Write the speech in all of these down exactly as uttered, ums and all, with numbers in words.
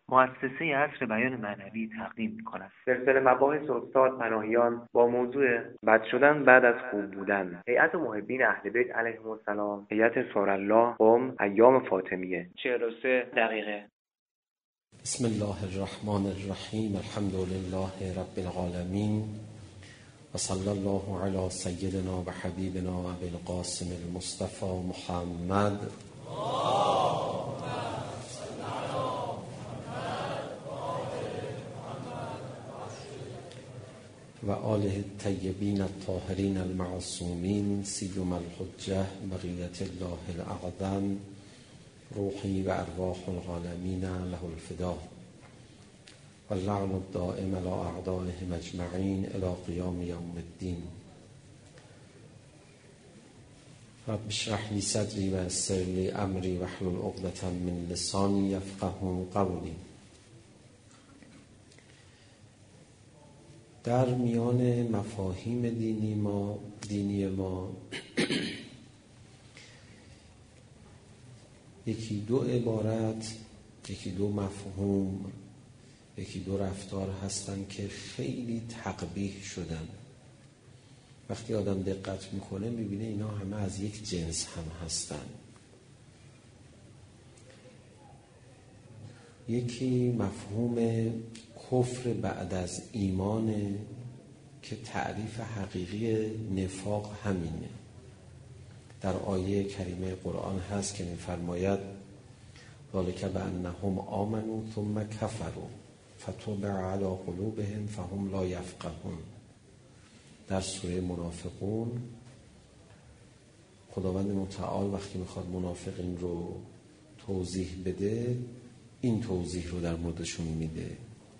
مؤسسه عصر بیان معنوی تقدیم می‌کند. سلسله مباحث استاد پناهیان با موضوع بد شدن بعد از خوب بودن. هیئت محبین اهل بیت علیهم السلام، هیئت سارالله، قم، ایام فاطمیه. چهل و سه دقیقه. بسم الله الرحمن الرحیم. الحمد لله رب العالمین و صلی الله علی سیدنا و حبیبنا و ابی القاسم المصطفى محمد و آله الطیبین الطاهرین المعصومین سیما الحجة بقیة الله الاعظم روحی و ارواح العالمین له الفدا و اللعن الدائم على اعدائهم اجمعین الی قیام یوم الدین. رب اشرح لی صدری و یسر لی امری واحلل عقدة من لسانی یفقهوا قولی. در میان مفاهیم دینی ما دینی ما یکی دو عبارت، یکی دو مفهوم، یکی دو رفتار هستن که خیلی تقبیح شدن. وقتی آدم دقت میکنه میبینه اینا همه از یک جنس هم هستن. یکی مفهوم کفر بعد از ایمانه که تعریف حقیقی نفاق همینه. در آیه کریمه قرآن هست که می‌فرماید ذالک بأنهم آمنوا ثم کفروا فطبع علی قلوبهم فهم لا یفقهون. در سوره منافقون خداوند متعال وقتی میخواد منافقین رو توضیح بده این توضیح رو در موردشون میده.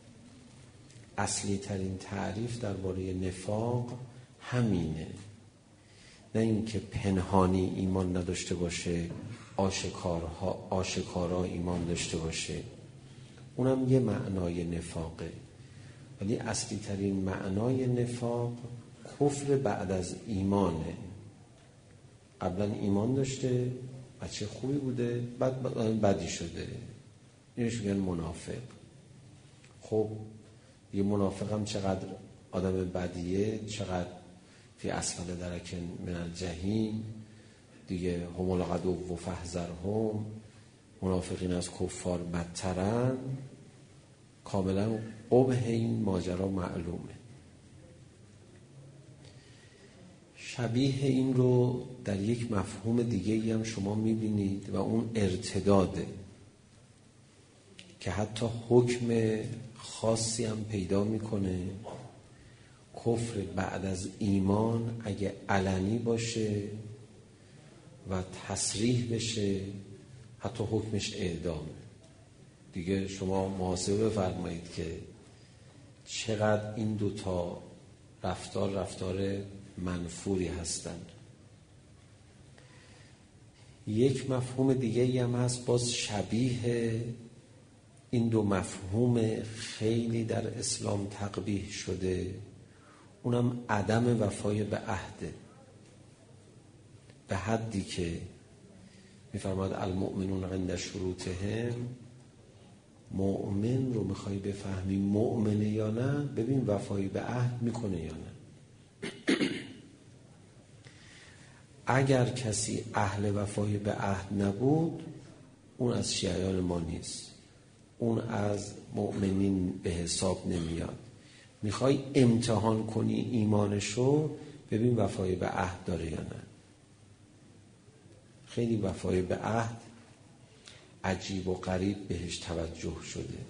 اصلی ترین تعریف درباره نفاق همینه، نه اینکه پنهانی ایمان نداشته باشه، آشکارها آشکارا ایمان داشته باشه، اونم یه معنای نفاقه، ولی اصلی ترین معنای نفاق کفر بعد از ایمانه. قبلا ایمان داشته، بچه خوبی بوده، بعد بدی شده، اینش میگن منافق. خب یه منافق هم چقدر آدم بدیه، چقدر فی اسفل درک من الجحیم دیگه، هم العدو و فاحذرهم، منافقین از کفار بدترن. کاملا قبح این ماجرا معلومه. شبیه این رو در یک مفهوم دیگه هم شما میبینید و اون ارتداده که حتی حکم خاصی هم پیدا میکنه. کفر بعد از ایمان اگه علنی باشه و تصریح بشه حتی حکمش اعدامه. دیگه شما محاسبه بفرمایید که چقدر این دوتا رفتار رفتار منفوری هستند. یک مفهوم دیگه هم هست باز شبیه این دو مفهوم خیلی در اسلام تقبیح شده، اونم عدم وفای به عهده. به حدی که میفرماد المؤمنون عند شروطهم، مؤمن رو میخوای بفهمی مؤمنه یا نه ببین وفای به عهد میکنه یا نه. اگر کسی اهل وفای به عهد نبود اون از شیعیان ما نیست، اون از مؤمنین به حساب نمیاد. میخوای امتحان کنی ایمانشو ببین وفای به عهد داره یا نه. خیلی وفای به عهد عجیب و غریب بهش توجه شده.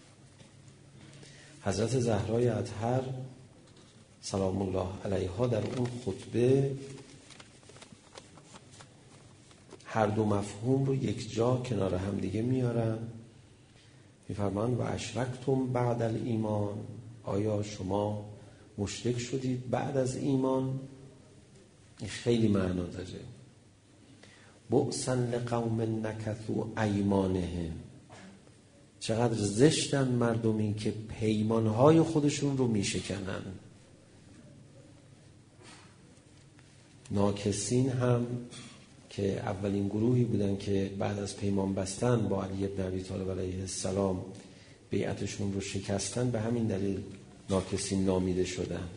حضرت زهرای اطهر سلام الله علیها در اون خطبه هر دو مفهوم رو یک جا کنار هم دیگه میارن. میفرمان و اشرکتم بعد الایمان، آیا شما مشرک شدید بعد از ایمان؟ این خیلی معنا داره. بؤسا لقوم نکثوا ایمانهم، چقدر زشتن مردمی که پیمانهای خودشون رو میشکنن. ناکسین هم که اولین گروهی بودن که بعد از پیمان بستن با علی بن ابی طالب علیه السلام بیعتشون رو شکستن، به همین دلیل ناکسین نامیده شدن.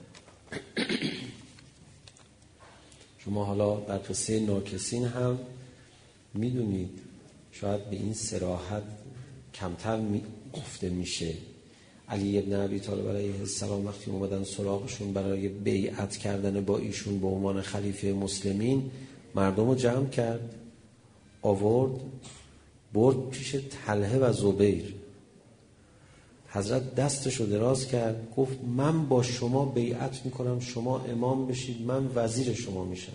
شما حالا در قصه ناکسین هم میدونید، شاید به این صراحت کمتر می گفته میشه. علی ابن ابی طالب علیه السلام وقتی اومدن سراغشون برای بیعت کردن با ایشون به عنوان خلیفه مسلمین، مردم رو جمع کرد، آورد برد پیش طلحه و زبیر. حضرت دستشو دراز کرد، گفت من با شما بیعت میکنم، شما امام بشید، من وزیر شما میشم.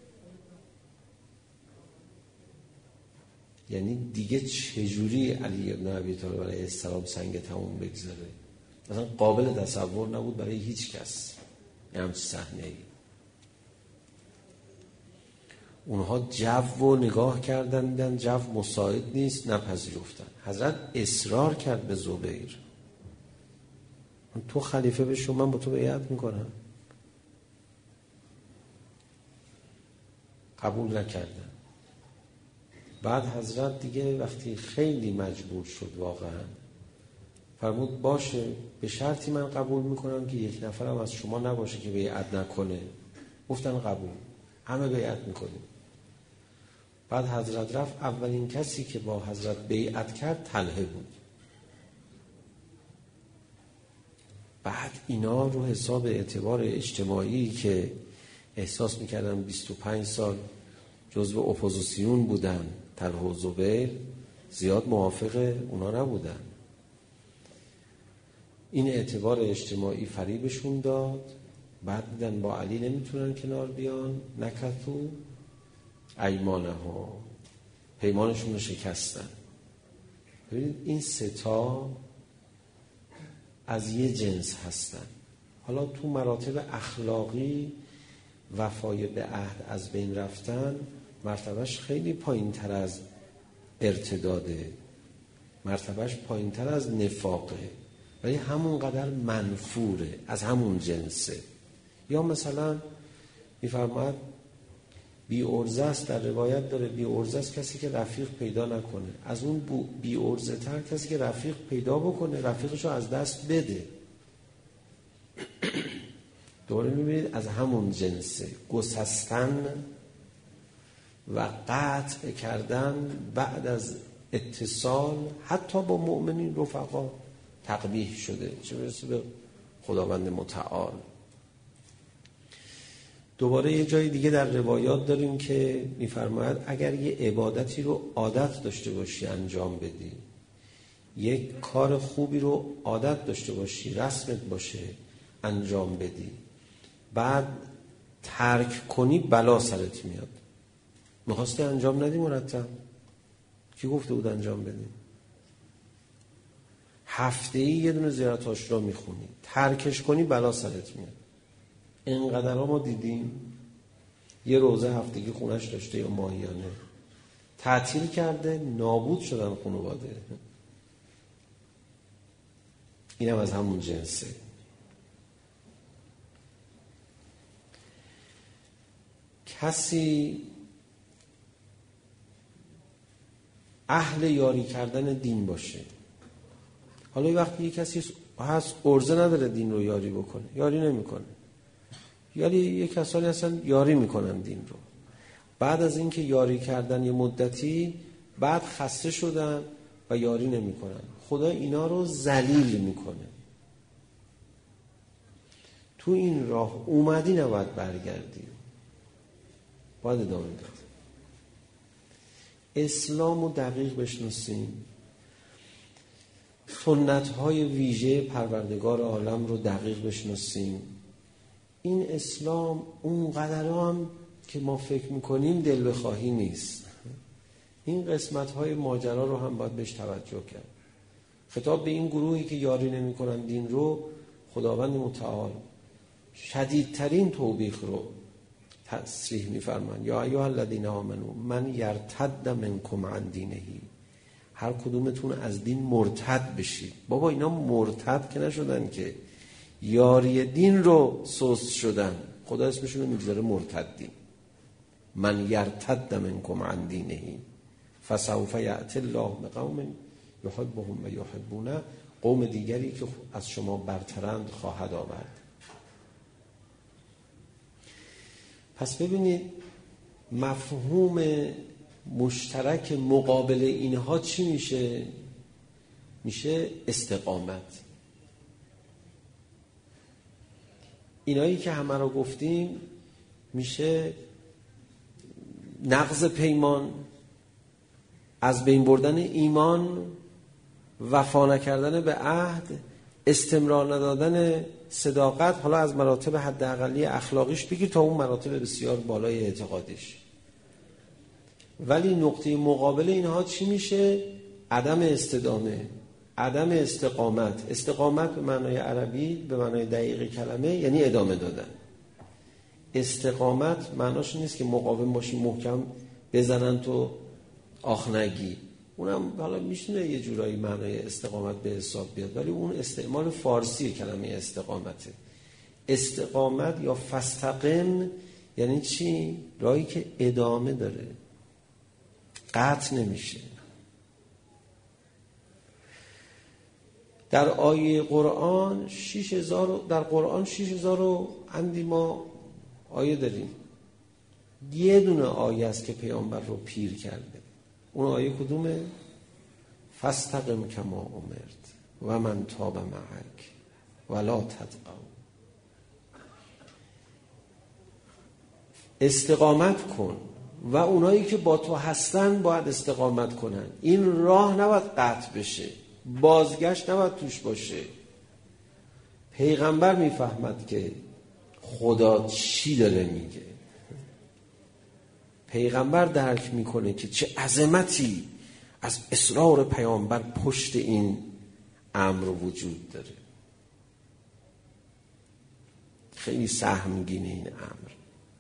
یعنی دیگه چجوری علی ابن ابی طالب علیه السلام سنگ تموم بگذاره؟ مثلا قابل تصور نبود برای هیچ کس یه همچه صحنه‌ای. اونها جو و نگاه کردن، دیدن جو مساعد نیست، نپذیرفتن. حضرت اصرار کرد به زبیر، تو خلیفه بشو، من با تو بیعت میکنم. قبول نکردن. بعد حضرت دیگه وقتی خیلی مجبور شد واقعا فرمود باشه، به شرطی من قبول میکنم که یک نفرم از شما نباشه که بیعت نکنه. گفتن قبول، همه بیعت میکنیم. بعد حضرت رفت، اولین کسی که با حضرت بیعت کرد طلحه بود. بعد اینا رو حساب اعتبار اجتماعی که احساس میکردن بیست و پنج سال جزو اپوزیسیون بودن، طلحه و زبیر زیاد موافق اونا نبودن. این اعتبار اجتماعی فریبشون داد. بعد دیدن با علی نمیتونن کنار بیان، نکتو ایمانه ها، پیمانشون رو شکستن. ببینید این سه تا از یه جنس هستن. حالا تو مراتب اخلاقی وفای به عهد از بین رفتن مرتبهش خیلی پایین تر از ارتداده، مرتبهش پایین تر از نفاقه، ولی همون قدر منفوره، از همون جنسه. یا مثلا میفرماید بی ارزه است، در روایت داره بی ارزه است کسی که رفیق پیدا نکنه، از اون بی ارزه تر کسی که رفیق پیدا بکنه، رفیقشو از دست بده. دوباره میبینید از همون جنسه، گسستن و قطع کردن بعد از اتصال حتی با مؤمنین رفقا تقبیح شده، چه برسه به خداوند متعال. دوباره یه جای دیگه در روایات داریم که میفرماید اگر یه عبادتی رو عادت داشته باشی انجام بدی، یک کار خوبی رو عادت داشته باشی، رسمت باشه انجام بدی، بعد ترک کنی بلا سرت میاد. میخواستی انجام ندی مرتب، کی گفته بود انجام بدی؟ هفته ای یه دونه زیارت عاشورا میخونی، ترکش کنی بلا سرت میاد. اینقدر ها ما دیدیم یه روزه هفتگی خونش داشته یا ماهیانه، تعطیل کرده، نابود شدن خانواده. اینم از همون جنسه. کسی اهل یاری کردن دین باشه، حالا وقتی یه کسی هست ارزه نداره دین رو یاری بکنه، یاری نمیکنه، یاری یه کسانی هستن یاری میکنن دین رو، بعد از اینکه یاری کردن یه مدتی بعد خسته شدن و یاری نمیکنن، خدا اینا رو ذلیل میکنه. تو این راه اومدی نباید برگردی، باید ادامه بدی. اسلام رو دقیق بشناسیم، سنت‌های ویژه پروردگار عالم رو دقیق بشناسیم. این اسلام اون قدر هم که ما فکر میکنیم دل بخواهی نیست. این قسمت‌های ماجرا رو هم باید بهش توجه کرد. خطاب به این گروهی که یاری نمی‌کنن دین رو، خداوند متعال شدیدترین توبیخ رو تصریح می‌فرمان. یا ایها الذین آمنوا من یرتد منکم عن دینه، هر کدومتون از دین مرتد بشید. بابا اینا مرتد که نشدن، که یاری دین رو سست شدن، خدا اسمشون رو میگذاره مرتدین. من یرتد منکم عن دینه فسوف یأتی الله بقوم یحبهم و یحبونه قوم دیگری که از شما برترند خواهد آورد. پس ببینید مفهوم مشترک مقابل اینها چی میشه؟ میشه استقامت. اینایی که همه رو گفتیم میشه نقض پیمان، از بین بردن ایمان، وفا نکردن به عهد، استمرار ندادن صداقت، حالا از مراتب حداقلی اخلاقیش بگیر تا اون مراتب بسیار بالای اعتقادیش. ولی نقطه مقابل اینها چی میشه؟ عدم استدامه، عدم استقامت. استقامت به معنای عربی، به معنای دقیق کلمه، یعنی ادامه دادن. استقامت معناش نیست که مقاوم باشی محکم بزنن تو آخ نگی، اونم حالا میشونه یه جورایی معنای استقامت به حساب بیاد، ولی اون استعمال فارسی کلمه استقامته. استقامت یا فاستقم یعنی چی؟ راهی که ادامه داره، قطع نمیشه. در آیه قرآن شش هزار در قرآن شش هزار و اندی ما آیه داریم. یه دونه آیه است که پیامبر رو پیر کرده. اون آیه کدومه؟ فاستقم کما امرت و من تاب معک ولا تطغوا. استقامت کن و اونایی که با تو هستن باید استقامت کنن. این راه نباید قطع بشه، بازگشت نباید توش باشه. پیغمبر میفهمد که خدا چی داره میگه. پیغمبر درک میکنه که چه عظمتی از اصرار پیامبر پشت این امر وجود داره. خیلی سهمگینه این امر.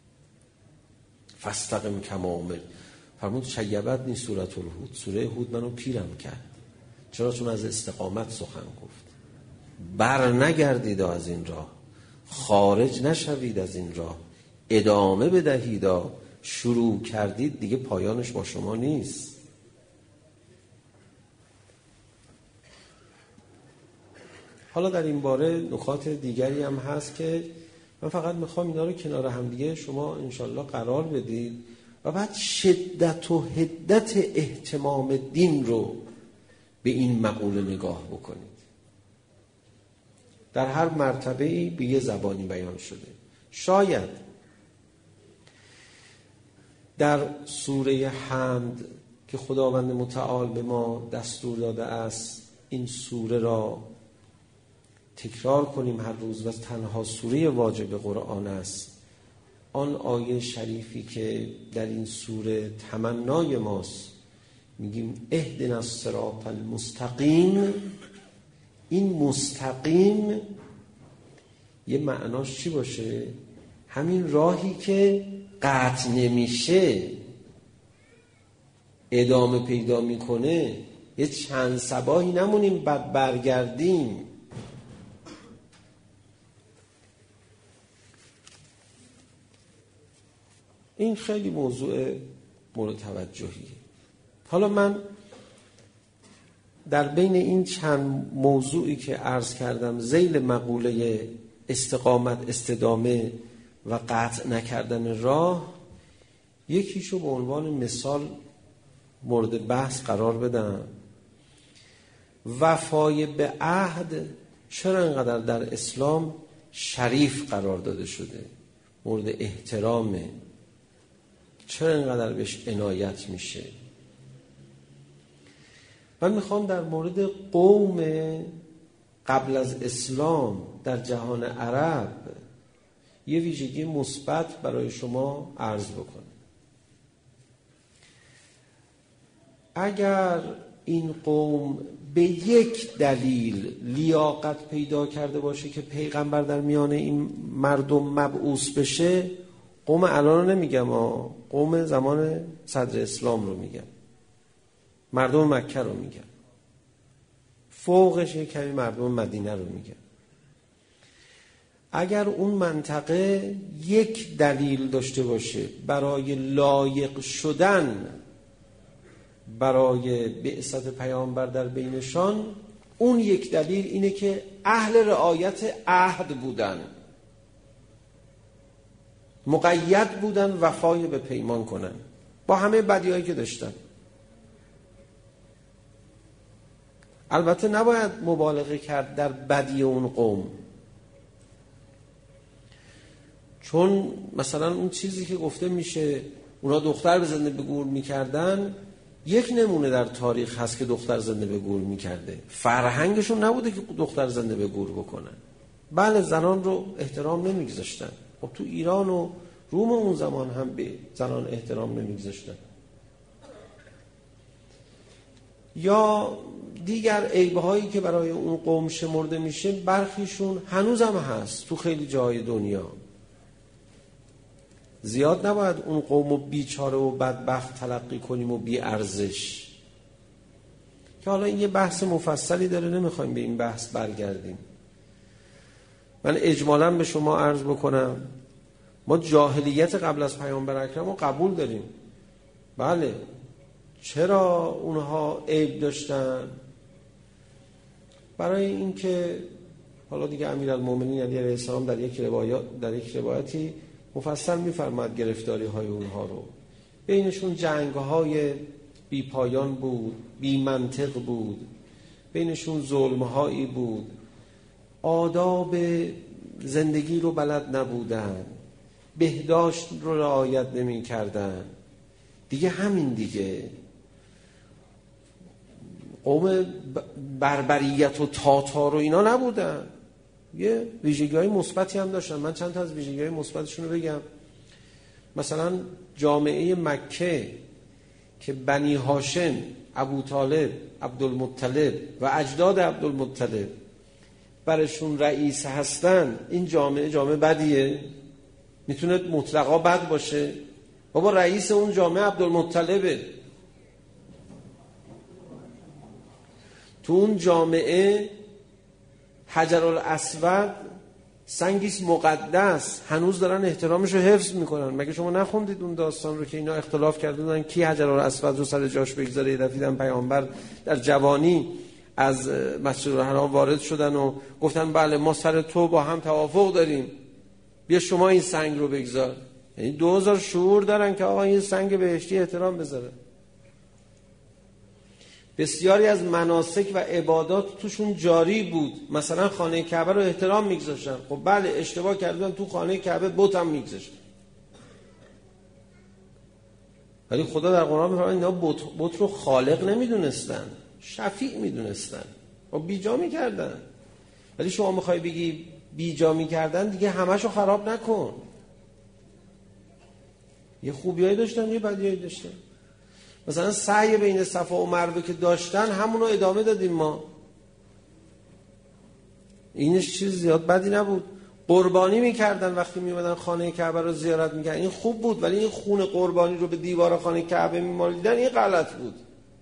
فاستقم کما امرت. فرمود شیبت نی سوره الهود، سوره هود منو پیرم کرد. چرا؟ چون از استقامت سخن گفت. بر نگردید از این راه، خارج نشوید از این راه، ادامه بدهید. شروع کردید دیگه پایانش با شما نیست. حالا در این باره نکات دیگری هم هست که من فقط میخوام اینا رو کنار هم دیگه شما انشالله قرار بدید و بعد شدت و حدت اهتمام دین رو به این مقوله نگاه بکنید. در هر مرتبه‌ای به یه زبانی بیان شده. شاید در سوره حمد که خداوند متعال به ما دستور داده است این سوره را تکرار کنیم هر روز و تنها سوره واجب قرآن است، آن آیه شریفی که در این سوره تمنای ماست، میگیم اهدنا الصراط المستقیم. این مستقیم یه معناش چی باشه؟ همین راهی که قطع نمیشه، ادامه پیدا میکنه. یه چند صباحی نمونیم بعد برگردیم. این خیلی موضوع مورد توجهی. حالا من در بین این چند موضوعی که عرض کردم ذیل مقوله استقامت، استدامه و قطع نکردن راه، یکیشو به عنوان مثال مورد بحث قرار بدم. وفای به عهد چرا اینقدر در اسلام شریف قرار داده شده، مورد احترامه، چرا اینقدر بهش عنایت میشه؟ من میخوام در مورد قوم قبل از اسلام در جهان عرب یه ویژگی مثبت برای شما عرض بکنم. اگر این قوم به یک دلیل لیاقت پیدا کرده باشه که پیغمبر در میان این مردم مبعوث بشه، قوم الان رو نمیگم، قوم زمان صدر اسلام رو میگم، مردم مکه رو میگم، فوقش یک کمی مردم مدینه رو میگم. اگر اون منطقه یک دلیل داشته باشه برای لایق شدن برای بعثت پیامبر در بینشان، اون یک دلیل اینه که اهل رعایت عهد بودن، مقید بودن وفای به پیمان کنن با همه بدیهایی که داشتن. البته نباید مبالغه کرد در بدی اون قوم، چون مثلا اون چیزی که گفته میشه اونا دختر زنده به گور میکردن، یک نمونه در تاریخ هست که دختر زنده به گور میکرده. فرهنگشون نبوده که دختر زنده به گور بکنن. بله زنان رو احترام نمیگذاشتن. خب تو ایران و روم اون زمان هم به زنان احترام نمیگذاشتن. یا دیگر عیب‌هایی که برای اون قوم شمرده میشه، برخیشون هنوز هم هست تو خیلی جای دنیا. زیاد نباید اون قوم رو بیچاره و بدبخت تلقی کنیم و بی ارزش، که حالا این یه بحث مفصلی داره، نمیخوایم به این بحث برگردیم. من اجمالاً به شما عرض بکنم ما جاهلیت قبل از پیامبر اکرم رو قبول داریم. بله، چرا اونها عیب داشتن؟ برای اینکه حالا دیگه امیرالمومنین علی علیه السلام در یک روایت در یک روایتی مفصل می‌فرماید گرفتاری های اونها رو. بینشون جنگ های بی پایان بود، بی منطق بود، بینشون ظلم هایی بود، آداب زندگی رو بلد نبودن، بهداشت رو رعایت نمی کردن. دیگه همین دیگه قوم بربریت و تاتار و اینا نبودن، یه ویژگی‌های مثبتی هم داشتن. من چند تا از ویژگی‌های مثبتشون رو بگم. مثلا جامعه مکه که بنی هاشم، ابو طالب، عبدالمطلب و اجداد عبدالمطلب برشون رئیس هستن، این جامعه جامعه بدیه؟ میتونه مطلقا بد باشه؟ بابا رئیس اون جامعه عبدالمطلبه. تو اون جامعه حجرالاسود سنگیست مقدس، هنوز دارن احترامش رو حفظ میکنن. مگه شما نخوندید اون داستان رو که اینا اختلاف کرده بودن کی حجرالاسود رو سر جاش بگذاره؟ رفیدن پیامبر در جوانی از مسجد الحرام وارد شدن و گفتن بله ما سر تو با هم توافق داریم، بیا شما این سنگ رو بگذار. یعنی دو هزار شعور دارن که آقا این سنگ بهشتی احترام بذاره. بسیاری از مناسک و عبادات توشون جاری بود. مثلا خانه کعبه رو احترام میگذاشتن. خب بله اشتباه کردن، تو خانه کعبه بت هم میگذاشتن، ولی خدا در قرآن میفرماید اینا بت بت رو خالق نمیدونستن، شفیع میدونستن و بیجا میکردن. ولی شما میخوای بگی بیجا میکردن دیگه همشو خراب نکن. یه خوبیایی داشتن یه بدیایی داشتن. مثلا سعی بین صفا و مروه که داشتن همون رو ادامه دادیم ما. اینش چیز زیاد بدی نبود. قربانی میکردن وقتی میومدن خانه کعبه رو زیارت میکردن، این خوب بود. ولی این خون قربانی رو به دیوار خانه کعبه میمالیدن، این غلط بود.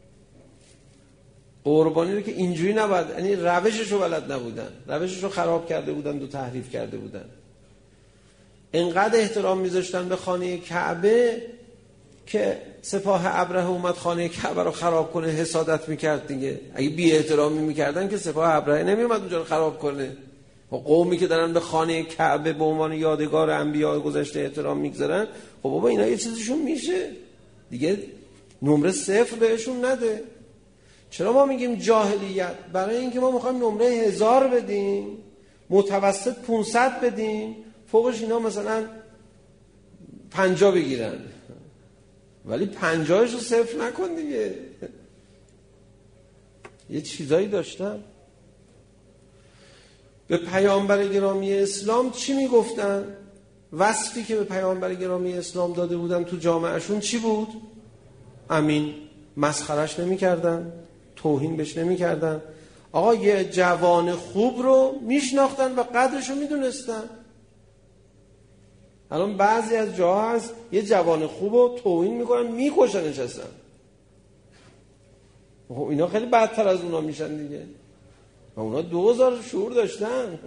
قربانی رو که اینجوری نباید، یعنی روشش رو بلد نبودن، روشش رو خراب کرده بودن و تحریف کرده بودن. انقدر احترام میذاشتن به خانه کعبه که سپاه ابرهه اومد خانه کعبه رو خراب کنه، حسادت میکرد دیگه. اگه بی احترامی میکردن که سپاه ابرهه نمیومد اونجا رو خراب کنه. و قومی که دارن به خانه کعبه به عنوان یادگار انبیاء گذشته احترام میگذارن، خب بابا اینا یه چیزشون میشه دیگه، نمره صفر بهشون نده. چرا ما میگیم جاهلیت؟ برای اینکه ما میخوایم نمره هزار بدیم، متوسط پانصد بدیم، فوقش اینا مثلا پنجاه بگیرن. ولی پنجاهش رو صفر نکن دیگه. یه چیزایی داشتن. به پیامبر گرامی اسلام چی میگفتن؟ وصفی که به پیامبر گرامی اسلام داده بودن تو جامعهشون چی بود؟ امین. مسخرش نمی کردن، توهین بهش نمی کردن. آقا یه جوان خوب رو میشناختن و قدرش رو میدونستن. الان بعضی از جاها هست یه جوان خوب رو توهین میکنن، میکشنش اصلا. اینا خیلی بدتر از اونا میشن دیگه. و اونا دو هزار شعور داشتن.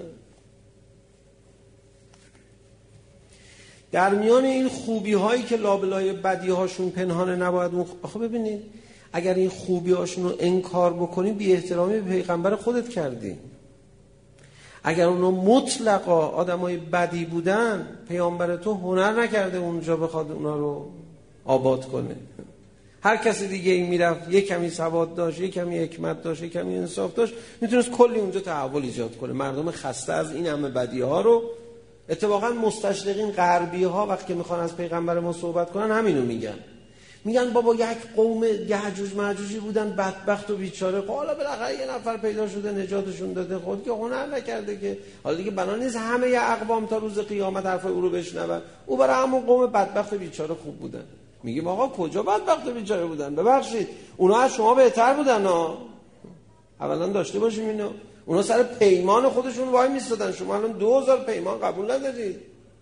در میان این خوبی هایی که لابلای بدی هاشون پنهانه نباید. آخه ببینید اگر این خوبیاشون رو انکار بکنی بی احترامی به پیغمبر خودت کردی. اگر اونا مطلقا آدمای بدی بودن، پیامبر تو هنر نکرده اونجا بخواد اونا رو آباد کنه. هر کسی دیگه این میرفت یک کمی سواد داشت، یک کمی حکمت داشت، یک کمی انصاف داشت، میتونست کلی اونجا تحول ایجاد کنه. مردم خسته از این همه بدی ها رو، اتفاقا مستشرقین غربی ها وقتی میخوان از پیغمبر ما صحبت کنن همینو میگن. میگن بابا یک قوم یعجوج معجوجی بودن بدبخت و بیچاره، حالا بالاخره یه نفر پیدا شده نجاتشون داده، خود که هنر نکرده که حالا دیگه بنا نیست همه ی اقوام تا روز قیامت حرفای او رو بشنون. او برای همون قوم بدبخت و بیچاره خوب بودن. میگیم آقا کجا بدبخت و بیچاره بودن؟ ببخشید اونا از شما بهتر بودن ها. اولا داشته باشیم اینو. اونا سر پیمان خودشون وای میستادن، شما الان دو هزار پیمان قبول ندارید.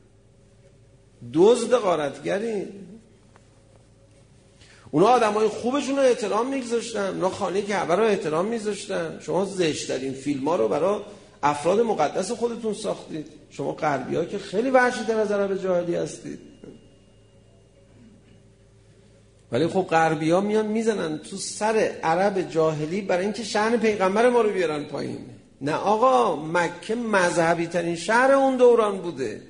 دزد غارتگرید. اونا آدمای خوبشون رو احترام میگذاشتن، اونا خانه کعبه رو احترام میذاشتن. شما زشت‌ترین فیلم‌ها رو برای افراد مقدس خودتون ساختید. شما غربی‌ها که خیلی وحشی‌تر از عرب جاهلی هستید. ولی خب غربی‌ها میان میزنن تو سر عرب جاهلی برای اینکه شأن پیغمبر ما رو بیارن پایین. نه آقا، مکه مذهبی ترین شهر اون دوران بوده،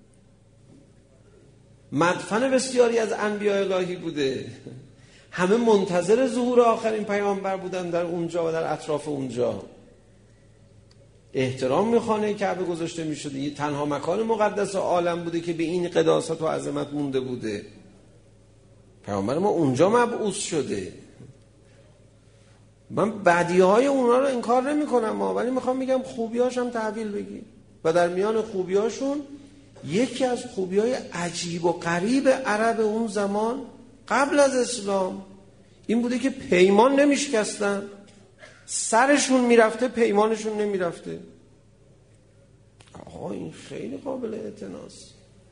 مدفن بسیاری از انبیاء الهی بوده، همه منتظر ظهور آخرین پیامبر بودن در اونجا و در اطراف اونجا. احترام میخوانه کعبه گذاشته میشده، یه تنها مکان مقدس عالم بوده که به این قداست و عظمت مونده بوده. پیامبر ما اونجا مبعوث شده. من بدیهای اونا رو انکار نمی کنم، ولی میخوام میگم خوبیاش هم تحویل بگی. و در میان خوبیاشون یکی از خوبیای عجیب و غریب عرب اون زمان قبل از اسلام این بوده که پیمان نمیشکستن. سرشون میرفته پیمانشون نمیرفته. آقا این خیلی قابل اعتناست.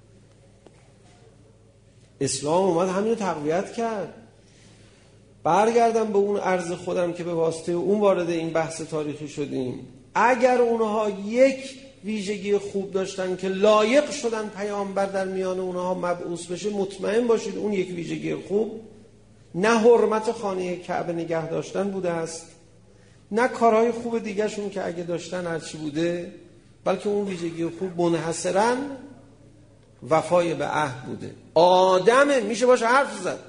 اسلام اومد همین رو تقویت کرد. برگردم به اون عرض خودم که به واسطه اون وارد این بحث تاریخی شدیم. اگر اونها یک ویژگی خوب داشتن که لایق شدن پیامبر در میان اونها مبعوث بشه، مطمئن باشید اون یک ویژگی خوب نه حرمت خانه کعبه نگه داشتن بوده است، نه کارهای خوب دیگه شون که اگه داشتن هرچی بوده، بلکه اون ویژگی خوب منحصراً وفای به عهد بوده. آدمه، میشه باشه حرف زد.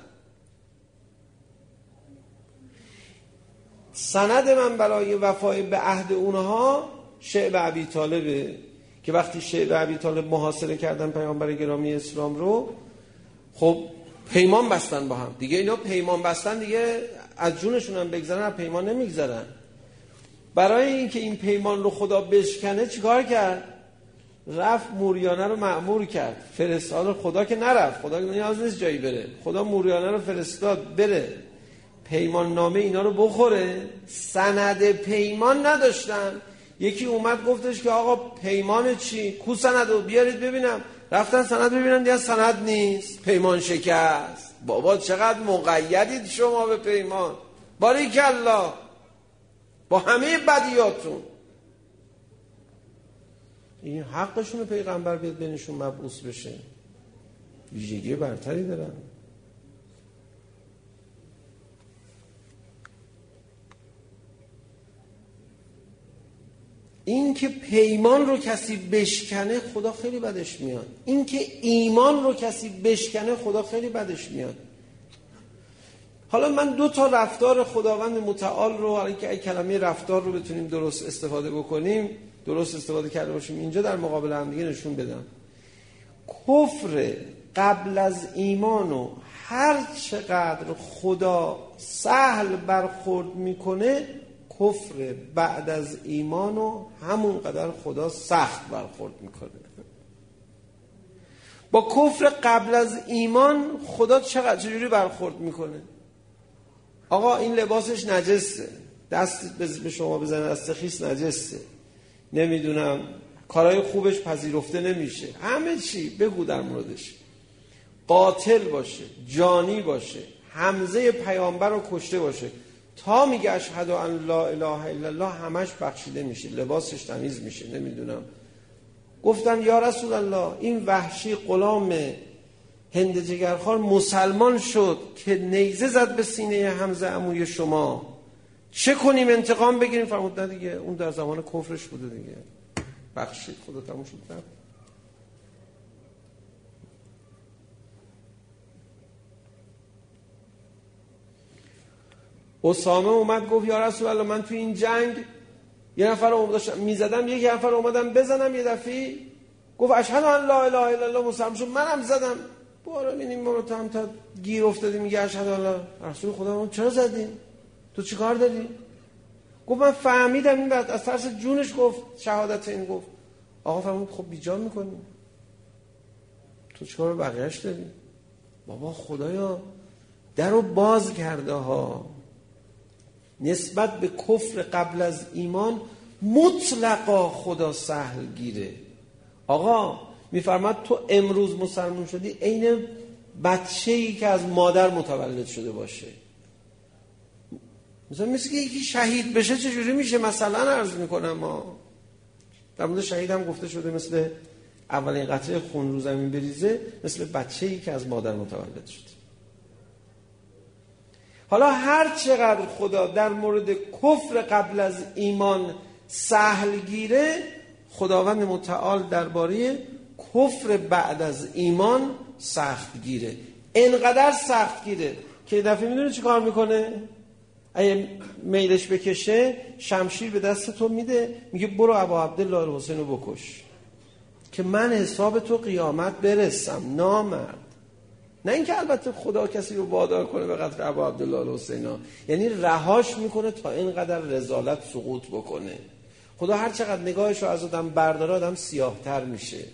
سند من برای وفای به عهد اونها شعب ابی طالبه که وقتی شعب ابی طالب محاصره کردن پیامبر گرامی اسلام رو، خب پیمان بستن با هم دیگه. اینا پیمان بستن دیگه، از جونشون هم بگذرن از پیمان نمیگذرن. برای اینکه این پیمان رو خدا بشکنه چیکار کرد؟ رفت موریانه رو مأمور کرد. فرستاد خدا که نرفت، خدا نیاز نیست جایی بره، خدا موریانه رو فرستاد بره پیمان نامه اینا رو بخوره. سند پیمان نداشتن. یکی اومد گفتش که آقا پیمان چی؟ کو سندو بیارید ببینم. رفتن سند ببینن دیگه سند نیست، پیمان شکست. بابا چقدر مقیدید شما به پیمان، باریکالله، با همه بدیاتون. این حقشون پیغمبر بیاد بینشون مبعوث بشه، ویژگی برتری دارن. این که پیمان رو کسی بشکنه خدا خیلی بدش میاد. این که ایمان رو کسی بشکنه خدا خیلی بدش میاد. حالا من دو تا رفتار خداوند متعال رو، حالا که کلمه رفتار رو بتونیم درست استفاده بکنیم، درست استفاده کرده باشیم، اینجا در مقابل هم دیگه نشون بدم. کفر قبل از ایمانو هر چقدر خدا سهل برخورد میکنه، کفر بعد از ایمانو همون قدر خدا سخت برخورد میکنه. با کفر قبل از ایمان خدا چقدر چجوری برخورد میکنه؟ آقا این لباسش نجسه، دست به شما بزنه دست خیس نجسه، نمیدونم کارهای خوبش پذیرفته نمیشه، همه چی بگو در موردش. قاتل باشه، جانی باشه، حمزه پیامبر رو کشته باشه، تا میگه اشهد ان لا اله الا الله همش بخشیده میشه، لباسش تمیز میشه. نمیدونم گفتن یا رسول الله این وحشی غلام هند جگرخوار مسلمان شد که نیزه زد به سینه حمزه عموی شما، چه کنیم انتقام بگیریم؟ فرمود نه دیگه، اون در زمان کفرش بوده دیگه، بخشید، خدا تموم شد. اسامه اومد گفت یا رسول الله من تو این جنگ یه نفر اومدم میزدم، یک نفر اومدم بزنم، یه دفعه گفت اشهد ان لا اله الا الله، مسلمان شد، منم زدم. بارا ببینیم ما تو هم تا گیر افتادیم، میگه اشهد ان لا. رسول خدا چرا زدی؟ تو چیکار داری؟ گفت من فهمیدم این بعد از ترس جونش گفت شهادت این. گفت آقا فرمود خب بیجا میکنی، تو چیکار بقیه‌اش داری؟ بابا خدایا درو باز کرده ها. نسبت به کفر قبل از ایمان مطلقا خدا سهل گیره. آقا میفرماد تو امروز مسلمان شدی عین بچه‌ای که از مادر متولد شده باشه. مثلا مثل که یکی شهید بشه چجوری میشه؟ مثلا عرض میکنم ما در مورد شهید هم گفته شده مثل اولین قطره خون رو زمین بریزه، مثل بچه‌ای که از مادر متولد شده. حالا هر چقدر خدا در مورد کفر قبل از ایمان سهل گیره، خداوند متعال درباره کفر بعد از ایمان سخت گیره. اینقدر سخت گیره که دفعه میدونه چی کار میکنه؟ اگه میلش بکشه شمشیر به دست تو میده، میگه برو ابا عبدالله الحسین رو بکش که من حساب تو قیامت برسم. نامرد. نه اینکه البته خدا کسی رو وادار کنه به قتل ابا عبدالله الحسین، یعنی رهاش میکنه تا اینقدر رذالت سقوط بکنه. خدا هر چقدر نگاهش رو از آدم برداره آدم سیاه‌تر میشه.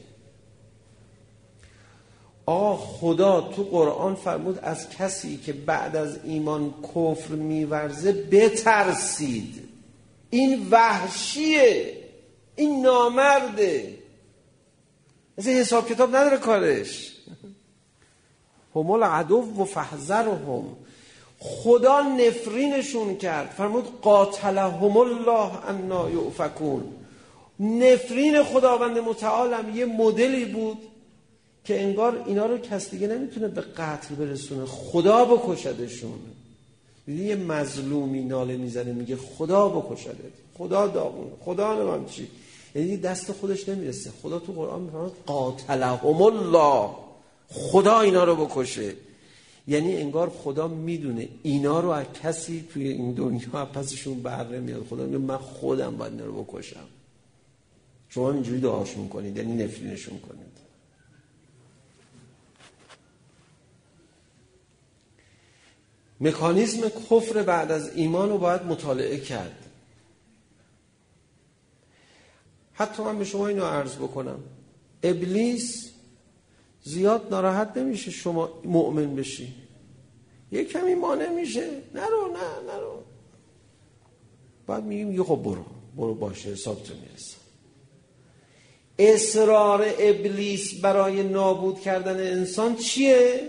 آقا خدا تو قرآن فرمود از کسی که بعد از ایمان کفر میورزه بترسید. این وحشیه، این نامرده، مثل حساب کتاب نداره کارش. هم العدو و فاحذرهم. خدا نفرینشون کرد، فرمود قاتلهم الله انا یؤفکون. نفرین خداوند متعالم یه مدلی بود که انگار اینا رو کس دیگه نمیتونه به قتل برسونه، خدا بکشدشون. دیدی یه مظلومی ناله میزنه میگه خدا بکشدت، خدا داغون، خدا نمیم چی، یعنی دست خودش نمیرسه. خدا تو قرآن میفرماد قاتلهم الله، خدا اینا رو بکشه. یعنی انگار خدا میدونه اینا رو از کسی توی این دنیا پسشون بر نمیاد. خدا میگه من خودم باید اینا رو بکشم. شما اینجوری دعاشون میکنید، یعنی نفرینشون کنید. مکانیزم کفر بعد از ایمان رو باید مطالعه کرد. حتی من به شما اینو عرض بکنم، ابلیس زیاد ناراحت نمیشه شما مؤمن بشی، یک کمی مانع میشه، نرو نه نرو، بعد میگیم یه خب برو برو باشه حساب تو میرسه. اصرار ابلیس برای نابود کردن انسان چیه؟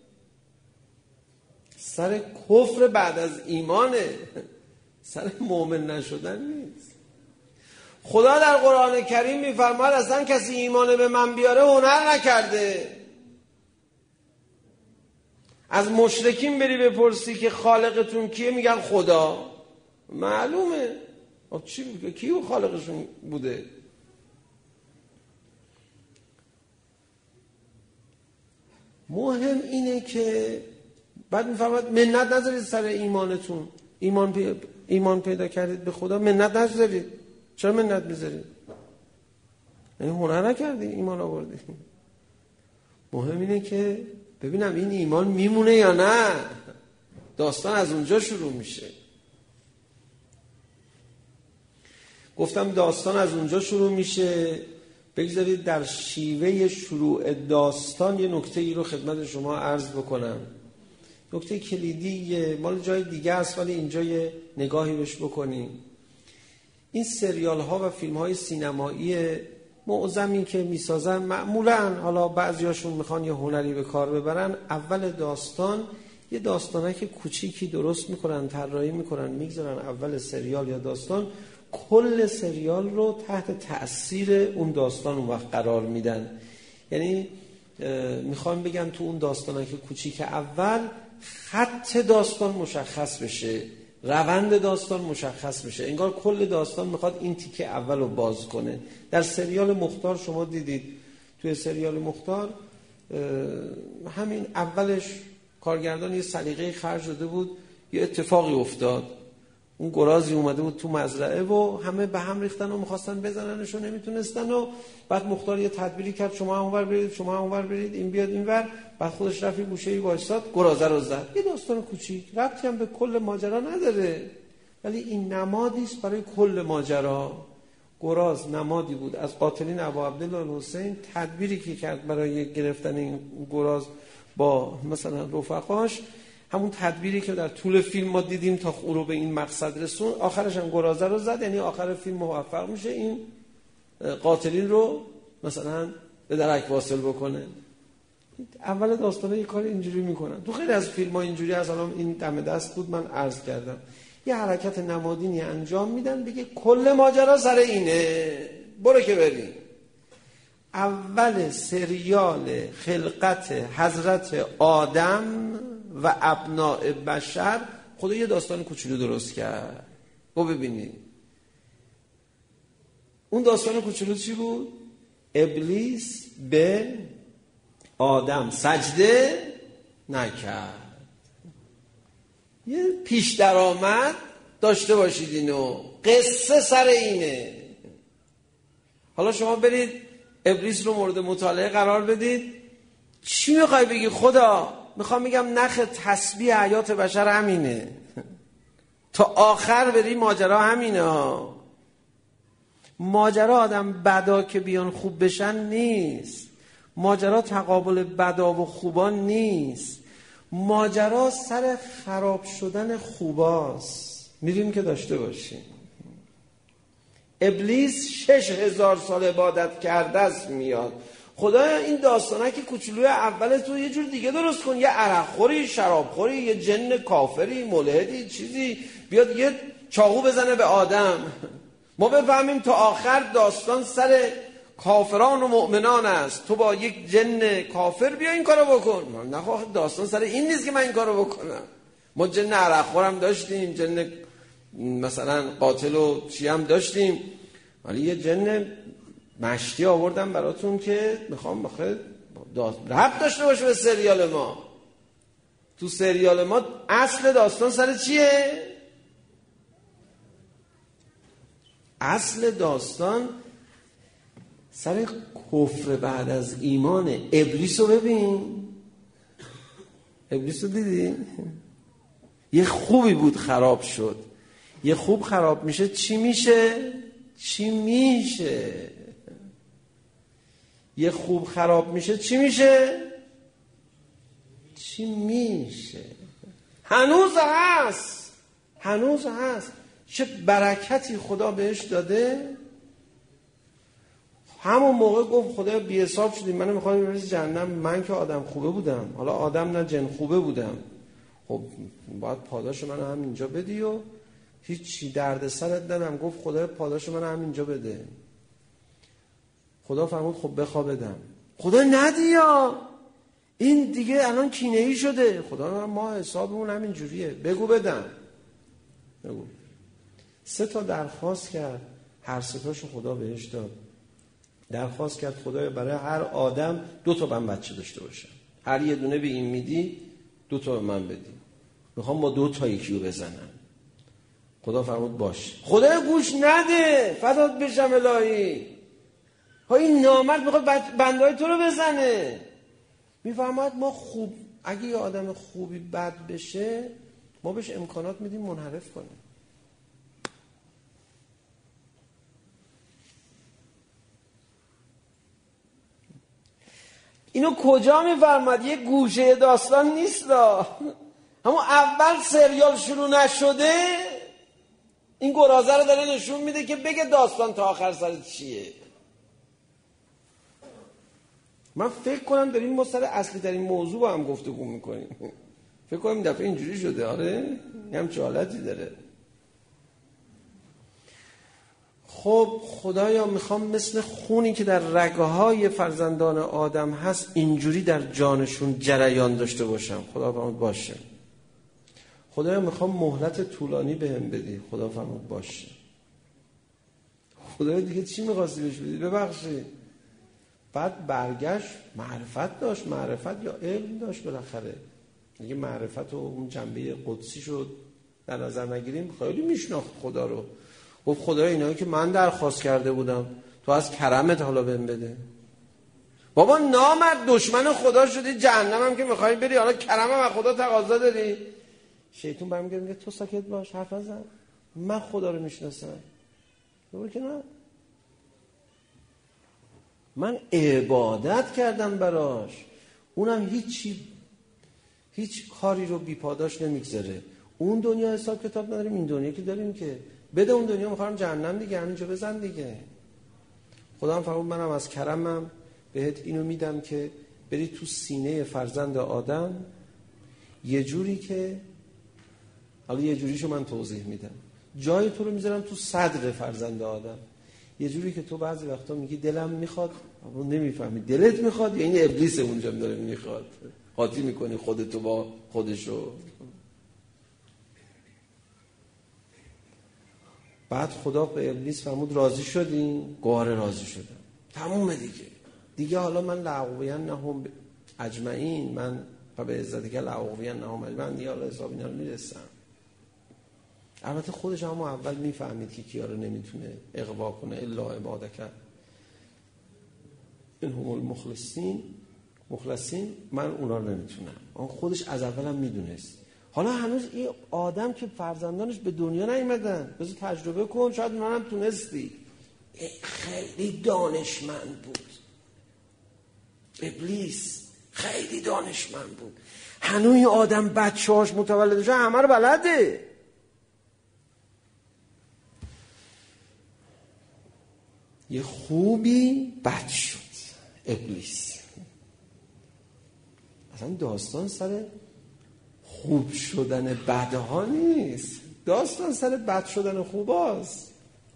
سر کفر بعد از ایمانه، سر مؤمن نشدن نیست. خدا در قرآن کریم میفرماید اصلا کسی ایمان به من بیاره هنر نکرده. از مشرکین بری بپرسی که خالقتون کیه، میگن خدا. معلومه. آب چی میگه؟ کیو خالقشون بوده؟ مهم اینه که بعد میفرماید منت نذارید سر ایمانتون، ایمان پی... ایمان پیدا کردید به خدا منت نذارید. چرا منت میذارید؟ یعنی هنر نکردی ایمان آوردی. مهم اینه که ببینم این ایمان میمونه یا نه. داستان از اونجا شروع میشه. گفتم داستان از اونجا شروع میشه. بگذارید در شیوه شروع داستان یه نکته ای رو خدمت شما عرض بکنم. نکته کلیدی مال جای دیگه است ولی اینجا یه نگاهی بهش بکنیم. این سریال ها و فیلم های سینمایی معظمی که میسازن معمولا، حالا بعضیاشون میخوان یه هنری به کار ببرن، اول داستان یه داستانک کوچیکی درست میکنن، طراحی میکنن، میگذارن اول سریال یا داستان، کل سریال رو تحت تأثیر اون داستان اون وقت قرار میدن. یعنی میخوام بگم تو اون داستانه که کوچیک اول خط داستان مشخص بشه، روند داستان مشخص بشه، انگار کل داستان میخواد این تیکه اول رو باز کنه. در سریال مختار شما دیدید، توی سریال مختار همین اولش کارگردان یه سلیقه خرج داده بود، یه اتفاقی افتاد، اون گرازی اومده بود تو مزرعه و همه به هم ریختن و میخواستن بزننش و نمیتونستن و بعد مختار یه تدبیری کرد، شما اونور برید، شما اونور برید، این بیاد اینور، بعد خودش رفت گوشه‌ای وایساد، گرازه رو زد. یه داستان کوچیک، ربطی هم به کل ماجرا نداره، ولی این نمادی است برای کل ماجرا. گراز نمادی بود از قاتلین ابا عبدالله الحسین، تدبیری که کرد برای گرفتن این گراز با مثلا رفقاش، همون تدبیری که در طول فیلم ما دیدیم تا او رو به این مقصد رسون، آخرش هم گرازه رو زد، یعنی آخر فیلم موفق میشه این قاتلین رو مثلا به درک واصل بکنه. اول داستانه یه کار اینجوری میکنن، تو خیلی از فیلم ها اینجوری هست. الان این دم دست بود من عرض کردم، یه حرکت نمادینی انجام میدن بگه کل ماجرا سر اینه، برو که بریم. اول سریال خلقت حضرت آدم و ابناء بشر خدا یه داستان کوچولو درست کرد. با ببینید اون داستان کوچولو چی بود؟ ابلیس به آدم سجده نکرد. یه پیش درآمد داشته باشید اینو، قصه سر اینه. حالا شما برید ابلیس رو مورد مطالعه قرار بدید، چی میخوای بگی؟ خدا میخوام میگم نخ تسبیح حیات بشر همینه، تا آخر بری ماجرا همینه. ماجرا آدم بدا که بیان خوب بشن نیست، ماجرا تقابل بدا و خوبان نیست، ماجرا سر خراب شدن خوباست. میریم که داشته باشیم. ابلیس شش هزار سال عبادت کرده است میاد، خدایا این داستانه که کوچولوی اول تو یه جور دیگه درست کن، یه عرقخوری، شرابخوری، یه جن کافری، ملحدی، چیزی بیاد یه چاقو بزنه به آدم، ما بفهمیم تا آخر داستان سر کافران و مؤمنان است، تو با یک جن کافر بیا این کارو بکن. نه خب داستان سر این نیست که من این کارو بکنم. ما جن عرقخورم داشتیم، جن مثلا قاتل و چی هم داشتیم، ولی یه جن مشتی آوردم براتون که میخوام بخواه ربط داشته باشه به سریال ما. تو سریال ما اصل داستان سر چیه؟ اصل داستان سر کفر بعد از ایمان. ابلیس رو ببین، ابلیس رو دیدی؟ یه خوبی بود خراب شد، یه خوب خراب میشه چی میشه؟ چی میشه؟ یه خوب خراب میشه چی میشه؟ چی میشه؟ هنوز هست، هنوز هست. چه برکتی خدا بهش داده. همون موقع گفت خدا بی حساب شدی، منو میخوای ببری جهنم، من که آدم خوبه بودم، حالا آدم نه جن خوبه بودم، خب باید پاداش منو هم اینجا بدی و هیچی درد سرت ندم. گفت خدا پاداش منو هم اینجا بده. خدا فرمود خب بخوا بدم. خدا ندیا، این دیگه الان کینه‌ای شده. خدا ما حسابمون همین جوریه، بگو بدم. بگو. سه تا درخواست کرد، هر سه تاشو خدا بهش داد. درخواست کرد خدایا برای هر آدم دو تا من بچه داشته باشم، هر یه دونه به این میدی دو تا به من بدی، میخوام با دو تا یکیو بزنم. خدا فرمود باش. خدا گوش نده، فدات بشم الهی، ها این نامرد میخواد بندهای تو رو بزنه. میفرماید ما خوب، اگه یه آدم خوبی بد بشه ما بهش امکانات میدیم منحرف کنه. اینو کجا میفرماد؟ یه گوشه داستان نیست دا. همون اول سریال شروع نشده این گرازه رو داره نشون میده که بگه داستان تا آخر سر چیه. من فکر کنم داریم ما سر اصلی ترین موضوع با هم گفتگو میکنیم. فکر کنم این دفعه اینجوری شده. آره همچه حالتی داره. خب خدایا میخوام مثل خونی که در رگهای فرزندان آدم هست اینجوری در جانشون جریان داشته باشم. خدا فرمود باشه. خدایا میخوام مهلت طولانی بهم بدی. خدا فرمود باشه. خدایا دیگه چی میخواستی بهش بدی؟ ببخشید. بعد برگشت، معرفت داشت، معرفت یا علم داشت بالاخره. دیگه معرفت و اون جنبه قدسی شد در نظر نگیریم، خیلی میشناخت خدا رو. گفت خدایا اینایی که من درخواست کرده بودم تو از کرمت حالا بهم بده. بابا نامرد دشمن خدا شدی، جهنم هم که میخوای بری، حالا کرمم از خدا تقاضا داری. شیطان برمیگرده میگه تو ساکت باش، حرف نزن، من خدا رو میشناسم. بگو که نه، من عبادت کردم براش، اونم هیچی هیچ کاری رو بی پاداش نمیگذاره. اون دنیا حساب کتاب نداریم، این دنیا که داریم که بده. اون دنیا میخوام جهنم دیگه، همینجا بزن دیگه. خدا هم فرمود منم از کرمم بهت اینو میدم که بری تو سینه فرزند آدم یه جوری که، حالا یه جوریشو من توضیح میدم، جای تو رو میذارم تو صدر فرزند آدم، یه جوری که تو بعضی وقتا میگی دلم میخواد، اما نمیفهمی دلت میخواد یا این ابلیس اونجا داره میخواد. قاطی میکنی خودتو با خودشو. بعد خدا به ابلیس فرمود راضی شدین؟ گواره راضی شدم، تمومه دیگه. دیگه حالا من لعوینهم اجمعین، من به عزتک لعوینهم اجمعین، من دیگه حالا حساب اینا رو میرسم. البته خودش هم اول میفهمید که کیا رو نمیتونه اغوا کنه، الا عبادک انهم المخلصین، مخلصین، من اونا رو نمیتونم. اون خودش از اول هم میدونست. حالا هنوز این آدم که فرزندانش به دنیا نیومدن، بذار تجربه کن، شاید اونا هم تونستی. خیلی دانشمند بود ابلیس، خیلی دانشمند بود. هنوز این آدم بچه‌هاش متولد بشه همه رو بلده. یه خوبی بد شد ابلیس. اصلا داستان سر خوب شدن بدها نیست، داستان سر بد شدن خوباست.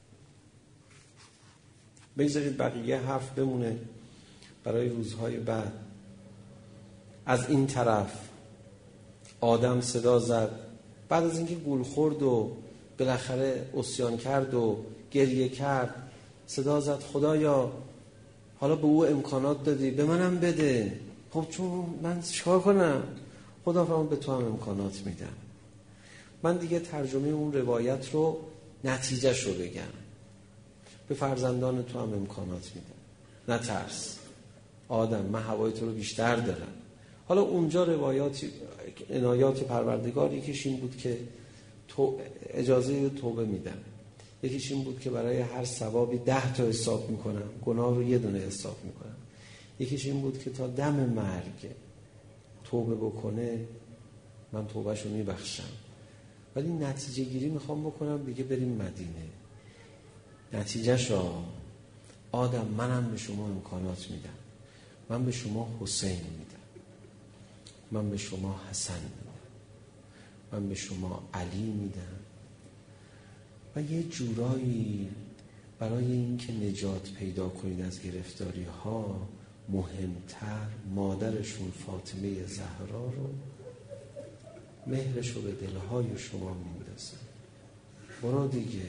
بگذارید بقیه حرف بمونه برای روزهای بعد. از این طرف آدم صدا زد بعد از اینکه گول خورد و بالاخره عصیان کرد و گریه کرد، صدا زد خدایا حالا به او امکانات دادی، به منم بده. خب چون من چیکار کنم؟ خدا فرمود به تو هم امکانات میدم. من دیگه ترجمه اون روایت رو، نتیجهش رو بگم. به فرزندان تو هم امکانات میدم، نترس آدم، من هوای تو رو بیشتر دارم. حالا اونجا روایاتی، عنایات پروردگار، یکیش این بود که تو اجازه توبه میدم، یکیش این بود که برای هر ثوابی ده تا حساب میکنم، گناه رو یه دونه حساب میکنم، یکیش این بود که تا دم مرگ توبه بکنه من توبهش رو میبخشم. ولی نتیجه گیری میخوام بکنم دیگه بریم مدینه. نتیجه شا آدم، منم به شما امکانات میدم، من به شما حسین میدم، من به شما حسن میدم، من به شما علی میدم. و یه جورایی برای این که نجات پیدا کنید از گرفتاری ها، مهمتر مادرشون فاطمه زهرا رو، مهرش رو به دلهای شما میندازن. برو دیگه،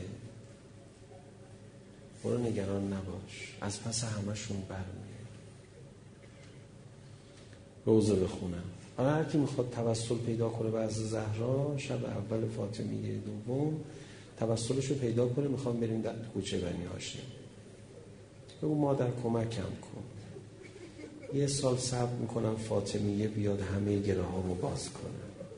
برو نگران نباش، از پس همشون برمیاد. روزه بخونم. حالا هر کی میخواد توسل پیدا کنه به عزیز زهرا، شب اول فاطمیه دوم توسلش رو پیدا کنه، میخوام بریم در کوچه بنی هاشم. بگو مادر کمکم کن، یه سال صبر میکنم فاطمیه بیاد همه گره ها رو باز کنه.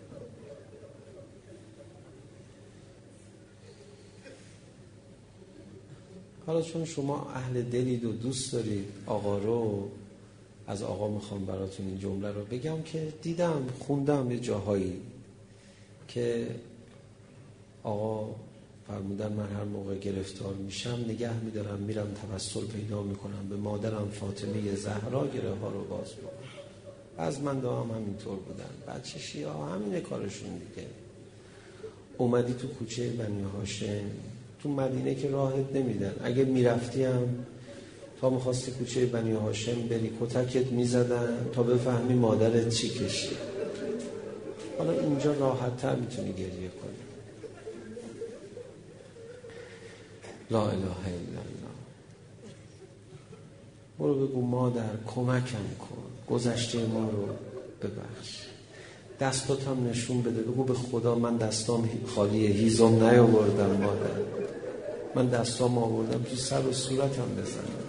حالا چون شما اهل دلید و دوست دارید آقا رو، از آقا میخوام براتون این جمله رو بگم که دیدم، خوندم یه جاهایی که آقا فرمودن من هر موقع گرفتار میشم نگه میدارم، میرم توسل پیدا میکنم به مادرم فاطمه زهرا، گره ها رو باز بکنم. از من دام همینطور بودن، بچه شیعه ها همینه کارشون دیگه. اومدی تو کوچه بنی هاشم، تو مدینه که راهت نمیدن. اگه میرفتی هم تا میخواستی کوچه بنی هاشم بری کتکت میزدن تا بفهمی مادرت چی کشید. حالا اینجا راحت تر میتونی گریه کنی. لا اله الا الله. برو بگو مادر کمکم کن، گذشته ما رو ببخش. دستات هم نشون بده، بگو به خدا من دستام خالیه، هیزم نیاوردم مادر، من دستام آوردم تو سر و صورتم بزنم.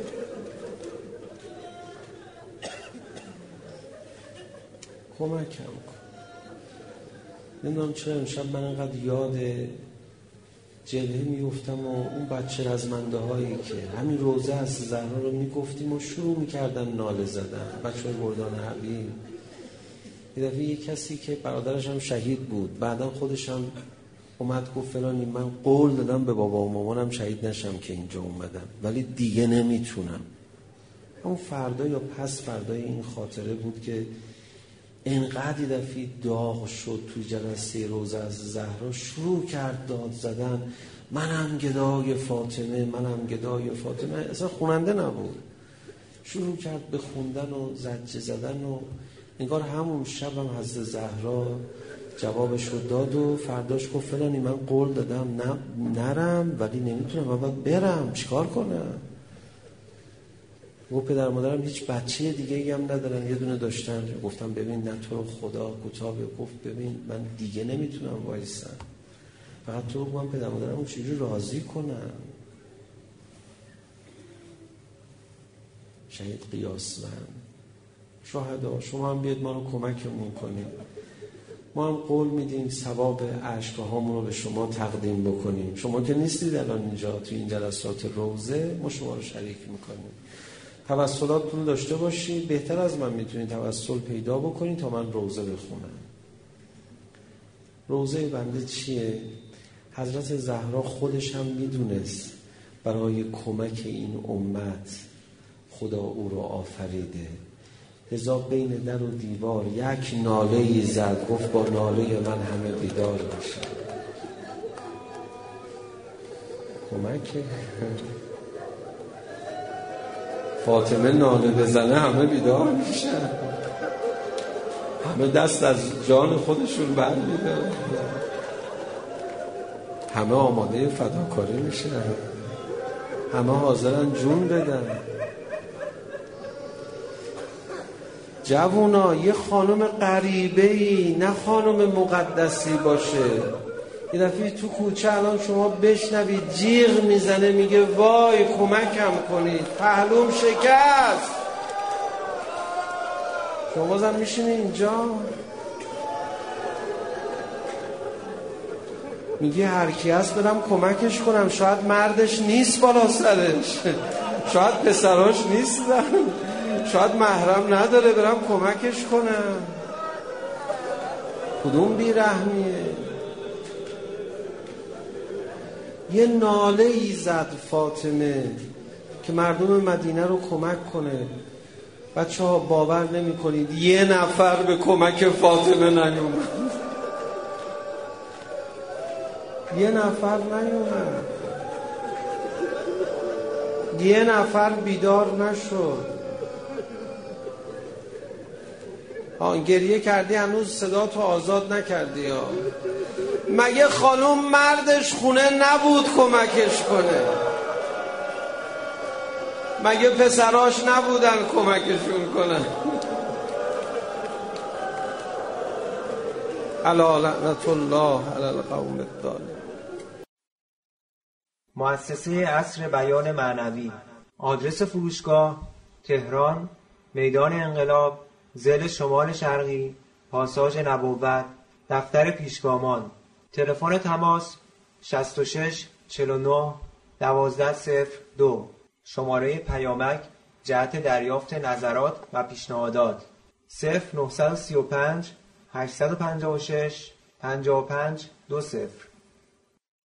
کمکم کن. نمیدونم چرا امشب من انقدر یاد جلوه میفتم و اون بچه رزمنده هایی که همین روزه از زهرا رو میگفتیم و شروع میکردن ناله زدن. بچه های گردان حبیب. یه دفعه یه کسی که برادرش هم شهید بود، بعدا خودش هم اومد گفت فلانی من قول دادم به بابا و مامانم شهید نشم که اینجا اومدم، ولی دیگه نمیتونم. اون فردا یا پس فردای این خاطره بود که اینقدر دفعه داغ شد توی جلسه روزه از زهرا، شروع کرد داد زدن منم گدای فاطمه، منم گدای فاطمه. اصلا خوننده نبود، شروع کرد به خوندن و زجه زدن و انگار همون شب هم حضرت زهرا جوابش رو داد و فرداش گفت فلانی من قول دادم نه نرم ولی نمیتونم، من باید برم، چیکار کنم؟ گفت پدر مادرم هیچ بچه دیگه ای هم ندارن، یه دونه داشتن. گفتم ببین نه تو رو خدا کتابه. گفت ببین من دیگه نمیتونم وایسم، فقط تو رو من پدر مادرم رو چجوری راضی کنم. شهید قیاسمند. شهدا شما هم بیاد ما رو کمکمون کنید، ما هم قول میدیم ثواب اشک‌هامون رو به شما تقدیم بکنیم. شما که نیستید الان اینجا تو این جلسات روزه، ما شما رو شریک میکنیم. توسلاتتون داشته باشید، بهتر از من میتونید توسل پیدا بکنید تا من روزه بخونم. روزه بنده چیه؟ حضرت زهرا خودش هم میدونست برای کمک این امت خدا او رو آفریده، لذا بین در و دیوار یک ناله‌ای زد، گفت با ناله من همه بیدار بشن. کمک فاطمه ناله بزنه همه بیدار میشن، همه دست از جان خودشون برمیدارن، همه آماده فداکاری میشن، همه حاضرن جون بدن. جوونا یه خانم غریبه‌ای نه خانم مقدسی باشه. یه دفعه تو کوچه الان شما بشنوید جیغ میزنه میگه وای کمکم کنید، پهلوم شکست، شما بازم میشینه اینجا میگه هر کی هست برم کمکش کنم، شاید مردش نیست بالا سرش، شاید پسراش نیستن، شاید محرم نداره، برم کمکش کنم. کدوم بیرحمیه؟ یه ناله ای زد فاطمه که مردم مدینه رو کمک کنه. بچه ها باور نمی کنید یه نفر به کمک فاطمه نیومد، یه نفر نیومد، یه نفر بیدار نشد. آن گریه کردی هنوز صدا تو آزاد نکردی ها. مگه خانوم مردش خونه نبود کمکش کنه؟ مگه پسراش نبودن کمکشون کنن؟ الا لعنت الله علی القوم الظالمین. مؤسسه عصر بیان معنوی. آدرس فروشگاه: تهران، میدان انقلاب، ضلع شمال شرقی، پاساژ نبوت، دفتر پیشگامان. تلفن تماس: شصت و شش چهل و نه دوازده صفر دو. شماره پیامک جهت دریافت نظرات و پیشنهادات: صفر نه سه پنج هشت پنج شش پنج پنج دو صفر.